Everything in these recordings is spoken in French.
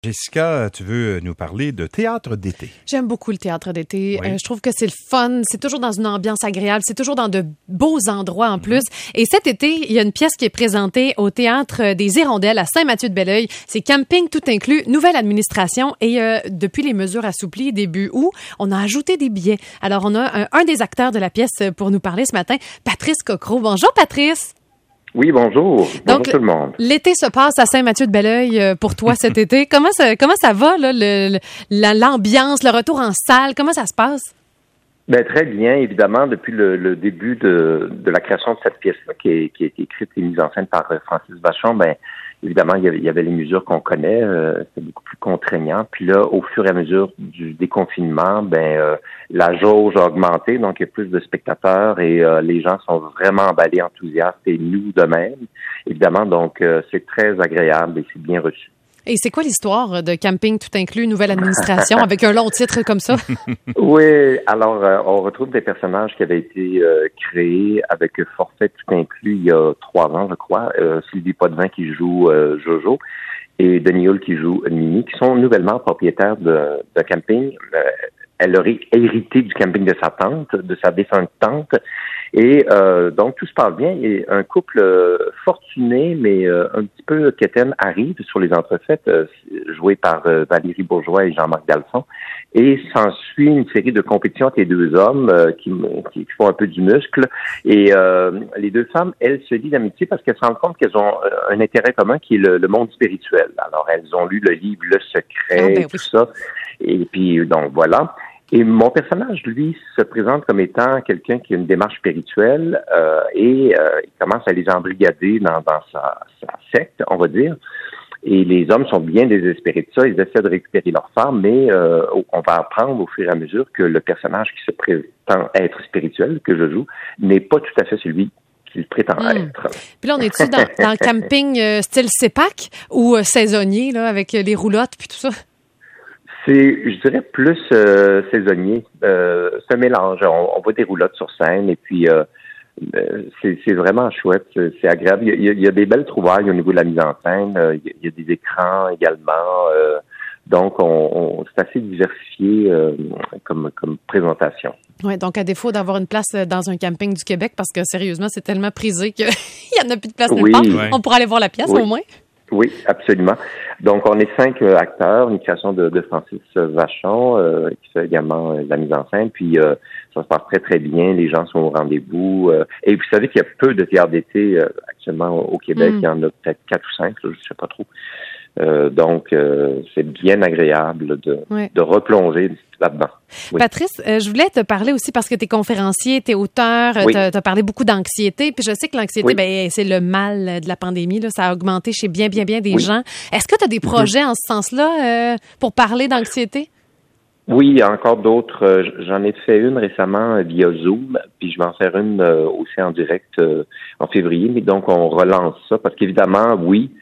Jessica, tu veux nous parler de théâtre d'été. J'aime beaucoup le théâtre d'été. Oui. Je trouve que c'est le fun. C'est toujours dans une ambiance agréable. C'est toujours dans de beaux endroits en plus. Et cet été, il y a une pièce qui est présentée au Théâtre des Hirondelles à Saint-Mathieu-de-Belleuil. C'est Camping tout inclus, nouvelle administration. Et depuis les mesures assouplies début août, on a ajouté des billets. Alors, on a un des acteurs de la pièce pour nous parler ce matin, Patrice Cocro. Bonjour, Patrice. Oui, bonjour. Bonjour Donc, tout le monde. L'été se passe à Saint-Mathieu-de-Belleuil pour toi cet été. Comment ça va, là, l'ambiance, le retour en salle? Comment ça se passe? Ben, très bien, évidemment, depuis le début de la création de cette pièce-là qui a été écrite et mise en scène par Francis Vachon, ben évidemment, il y avait les mesures qu'on connaît, c'est beaucoup plus contraignant. Puis là, au fur et à mesure du déconfinement, la jauge a augmenté, donc il y a plus de spectateurs et les gens sont vraiment emballés, enthousiastes, et nous de même, évidemment. Donc, c'est très agréable et c'est bien reçu. Et c'est quoi l'histoire de Camping tout inclus, nouvelle administration, avec un long titre comme ça? Oui, alors on retrouve des personnages qui avaient été créés avec forfait tout inclus il y a 3 ans, je crois. Sylvie Potvin qui joue Jojo et Denis Hull qui joue Mimi, qui sont nouvellement propriétaires de camping. Elle aurait hérité du camping de sa tante, de sa défunte tante. Et donc, tout se passe bien. Et un couple fortuné, mais un petit peu quétaine, arrive sur les entrefaites, joué par Valérie Bourgeois et Jean-Marc Dalphon. Et s'ensuit une série de compétitions entre les deux hommes qui font un peu du muscle. Et les deux femmes, elles, se lient d'amitié parce qu'elles se rendent compte qu'elles ont un intérêt commun qui est le monde spirituel. Alors, elles ont lu le livre Le Secret, tout ça. Et puis, donc, voilà. Et mon personnage, lui, se présente comme étant quelqu'un qui a une démarche spirituelle et il commence à les embrigader dans sa secte, on va dire. Et les hommes sont bien désespérés de ça. Ils essaient de récupérer leur femme, mais on va apprendre au fur et à mesure que le personnage qui se prétend être spirituel, que je joue, n'est pas tout à fait celui qu'il prétend être. Puis là, on est-tu dans le camping style CEPAC ou saisonnier, là, avec les roulottes puis tout ça? C'est, je dirais, plus saisonnier. C'est un mélange. On voit des roulottes sur scène et puis c'est vraiment chouette. C'est agréable. Il y a des belles trouvailles au niveau de la mise en scène. Il y a des écrans également. Donc, c'est assez diversifié comme présentation. Oui, donc à défaut d'avoir une place dans un camping du Québec, parce que sérieusement, c'est tellement prisé qu'il n'y en a plus de place nulle part. Ouais. On pourra aller voir la pièce au moins. Oui, absolument. Donc, on est 5 acteurs, une création de Francis Vachon, qui fait également la mise en scène. Puis, ça se passe très, très bien. Les gens sont au rendez-vous. Et vous savez qu'il y a peu de théâtre d'été actuellement au Québec. Il y en a peut-être 4 ou 5, là, je sais pas trop. Donc, c'est bien agréable de replonger là-dedans. Oui. Patrice, je voulais te parler aussi parce que tu es conférencier, tu es auteur, tu as parlé beaucoup d'anxiété. Puis je sais que l'anxiété, c'est le mal de la pandémie. Là, ça a augmenté chez bien des gens. Est-ce que tu as des projets en ce sens-là pour parler d'anxiété? Oui, il y a encore d'autres. J'en ai fait une récemment via Zoom, puis je vais en faire une aussi en direct en février. Mais donc, on relance ça parce qu'évidemment, oui,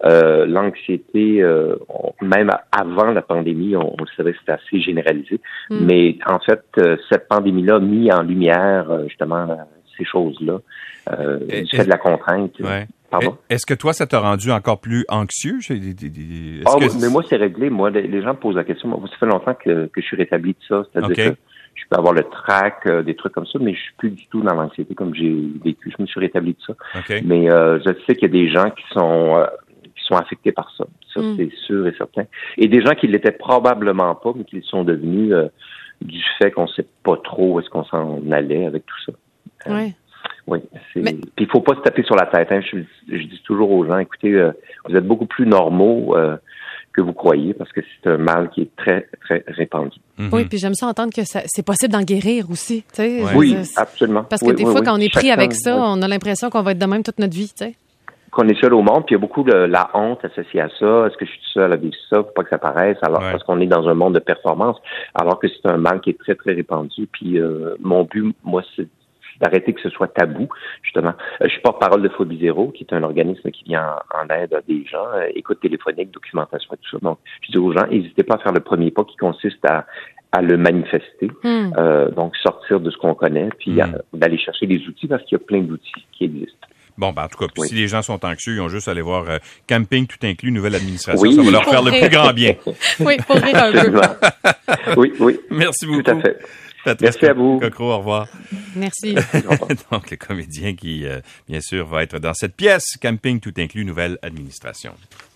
l'anxiété, même avant la pandémie, on le savait que c'était assez généralisé. Mais en fait, cette pandémie-là a mis en lumière justement ces choses-là, du fait de la contrainte. Ouais. Pardon? Est-ce que toi, ça t'a rendu encore plus anxieux? Mais moi, c'est réglé. Moi, les gens me posent la question. Moi, ça fait longtemps que je suis rétabli de ça. C'est-à-dire que je peux avoir le trac, des trucs comme ça, mais je suis plus du tout dans l'anxiété comme j'ai vécu. Je me suis rétabli de ça. Mais je sais qu'il y a des gens qui sont affectés par ça. Ça, c'est sûr et certain. Et des gens qui l'étaient probablement pas, mais qui le sont devenus du fait qu'on sait pas trop où est-ce qu'on s'en allait avec tout ça. Oui. Puis il faut pas se taper sur la tête. Hein. Je dis toujours aux gens, écoutez, vous êtes beaucoup plus normaux que vous croyez parce que c'est un mal qui est très, très répandu. Oui, puis j'aime ça entendre que c'est possible d'en guérir aussi. Oui, absolument. Parce que des fois, quand on est pris avec ça, on a l'impression qu'on va être de même toute notre vie. Qu'on est seul au monde, puis il y a beaucoup de la honte associée à ça. Est-ce que je suis seul à vivre ça? Faut pas que ça paraisse. Alors, parce qu'on est dans un monde de performance, alors que c'est un mal qui est très, très répandu. Puis mon but, moi, c'est d'arrêter que ce soit tabou, justement. Je suis porte-parole de Phobie Zéro, qui est un organisme qui vient en aide à des gens, écoute téléphonique, documentation et tout ça. Donc, je dis aux gens, n'hésitez pas à faire le premier pas qui consiste à le manifester. Donc, sortir de ce qu'on connaît, puis d'aller chercher des outils, parce qu'il y a plein d'outils qui existent. Bon, ben, en tout cas, puis Oui. si les gens sont anxieux, ils ont juste à aller voir Camping tout inclus, nouvelle administration. Oui. Ça va leur Pour faire le rire. plus grand bien. Oui, pour rire un peu. Absolument. Oui. Merci beaucoup. Tout à fait. Patrice Merci à vous. Cocro, au revoir. Merci. Donc, le comédien qui, bien sûr, va être dans cette pièce, Camping tout inclus, nouvelle administration.